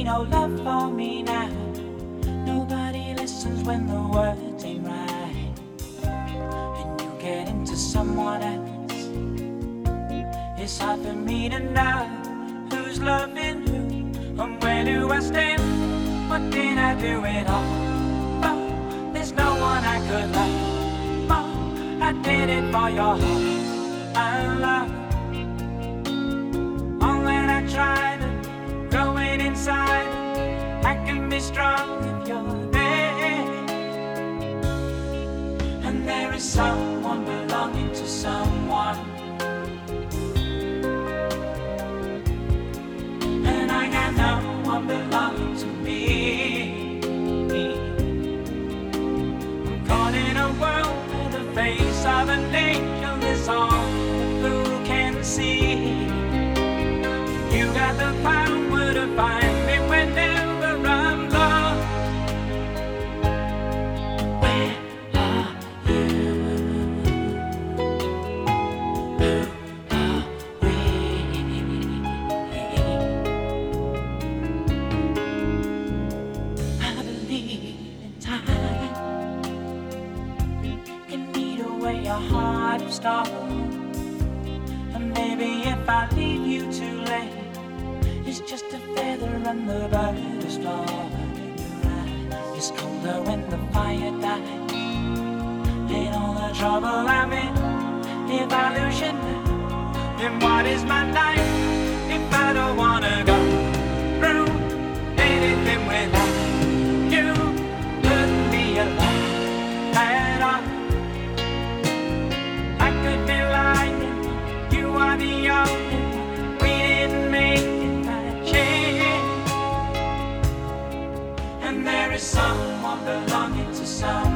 ain't no love for me now. Nobody listens when the words ain't right, and you get into someone else. It's hard for me to know who's loving who, and where do I stand? What did I do it all? Oh, there's no one I could love. Oh, I did it for your heart. I love. All that I tried, growing inside, I can be strong if you're there. And there is someone belonging to someone, and I got no one belonging to me. I'm caught in a world where the face of an angel is all who can see. You got the power to find me whenever I'm lost. Where are you? Who are we? I believe in time can eat away your heart of stone. And maybe if I leave you too late, it's just a feather and the bird is flown in your eye. It's colder when the fire dies. Ain't all the trouble I'm in. If I lose you now, then what is my life? If I don't wanna go through anything without you, couldn't be alive at all. I could be lying, you are the only one. We didn't make it by chance, and there is someone belonging to someone.